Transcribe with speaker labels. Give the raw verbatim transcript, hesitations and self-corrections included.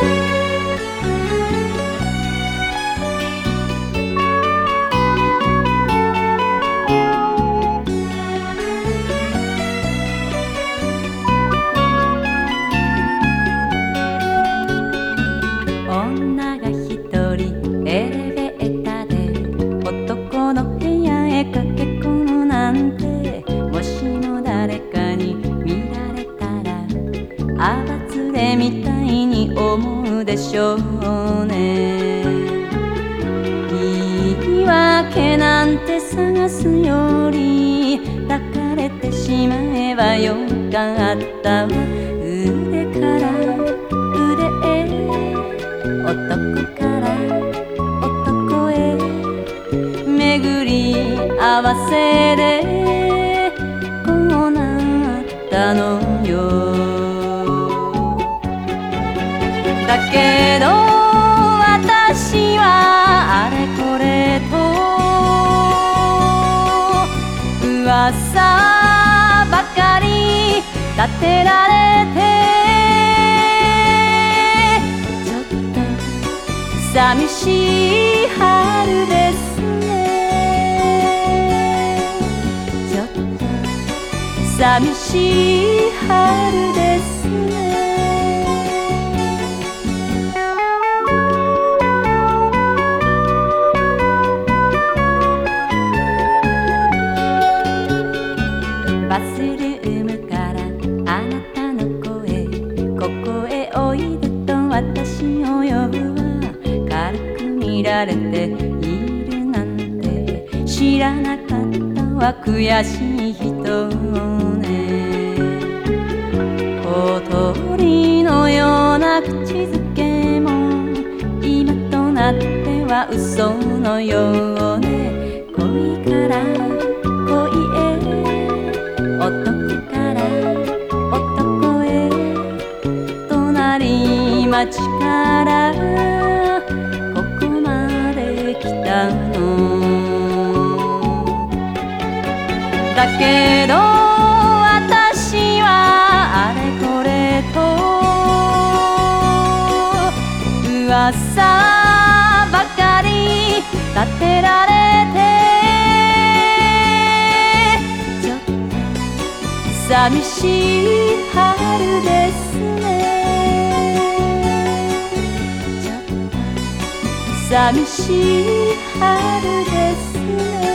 Speaker 1: 女が一人エレベーターで男の部屋へ駆け込むなんて、もしも誰かに見られたらあばつれみたいに思うでしょうね。言い訳なんて探すより抱かれてしまえばよかったわ。腕から腕へ、男から男へ巡り合わせでこうなったのよ。だけど私はあれこれと噂ばかり立てられて、寂しい春ですね。ちょっと寂しい春ですね。バスルームからあなたの声、ここへおいでと私を呼ぶわ。軽く見られているなんて知らなかったわ。悔しい人ね。小鳥のような口づけも今となっては嘘のようね。恋から恋へ、男から男へ、隣町からここまで来たの。だけど私はあれこれと噂ばかり立てられて、ちょっと寂しい春ですね。寂しい春ですね。